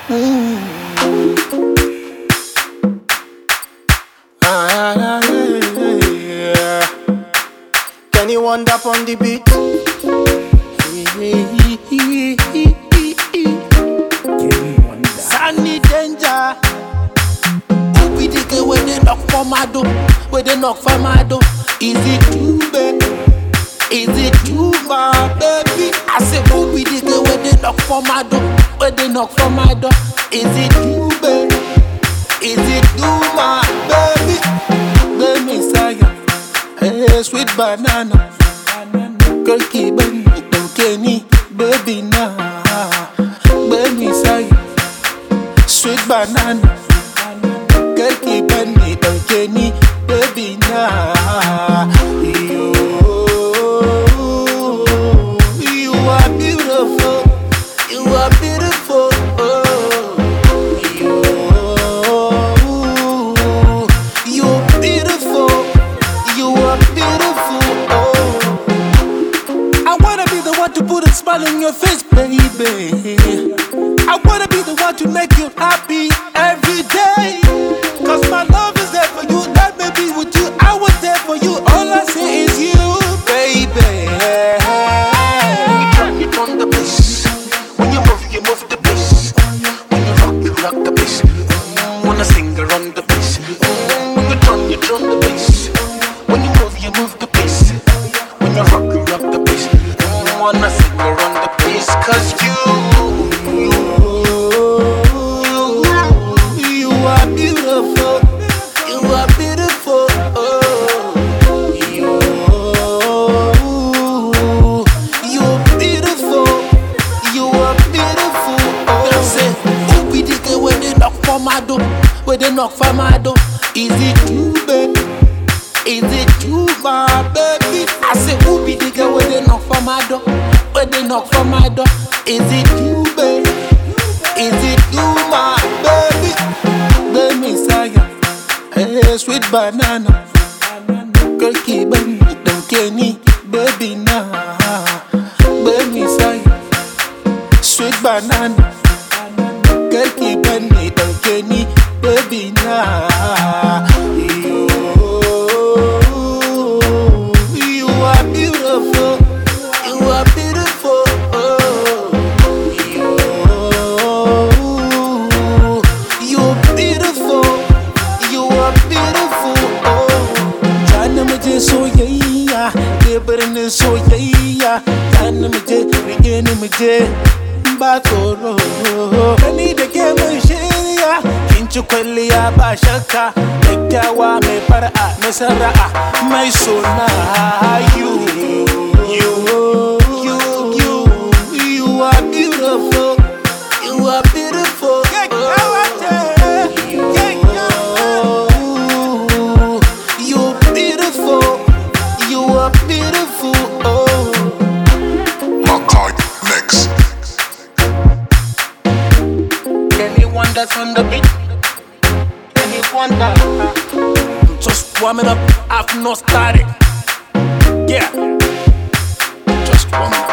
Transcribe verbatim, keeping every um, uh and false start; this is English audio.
Mm. Ah, yeah. Kenny Wonder on the beat. Kenny Wonder. Sunny Danger. Who be the girl where they knock for my door? Where they knock for my door? Is it too bad? Is it too my baby? I say who be the girl where they knock for my door? Where they knock for my door? Is it too bad? Is it too my baby? The Messiah, hey sweet banana, girl keep me don't Kenny, baby now, baby Messiah, sweet banana, girl keep me don't Kenny, baby now. You, you are beautiful, you are beautiful. To put a smile on your face, baby. I wanna be the one to make you happy every day. Cause my love is there for you, let me be with you. I was there for you, all I see is you, baby. You turn, you turn the bass. When you move, you move the bass. When you rock, you rock the bass. When I sing, I run the bass. When you turn, you turn the bass. When you move, you move the bass. When you rock, you rock the bass. Wanna sing around the place, cause you, you, you, you are beautiful, you are beautiful, oh, you, you're beautiful, you are beautiful, oh. I say, who be the girl when they knock for my door, when they knock for my door, is it too bad? Is it too my baby? I say who be the girl when they knock for my door? When they knock for my door, is it you, baby? Is it you, my baby? The Messiah, hey sweet banana, girl keep me don't Kenny, baby now, baby Messiah, sweet banana, girl keep me don't Kenny, baby now. You, you are beautiful, you are beautiful, oh, you, you're beautiful, you are beautiful, oh. Jana muje soyayya, kebarin soyayya, jana muje, rigeni muje, ba tsoro. Kani da ke mun shirya, kin ci kwalliya ba shakka, kyakkyawa mai fara'a, mai sara'a, mai sona. You, you, you, you, you are beautiful, you are beautiful. You're beautiful, you are beautiful, oh. Makai next. Kenny Wonder's on the beat. Kenny Wonder. Just warming up, I've not started. Yeah. Just one.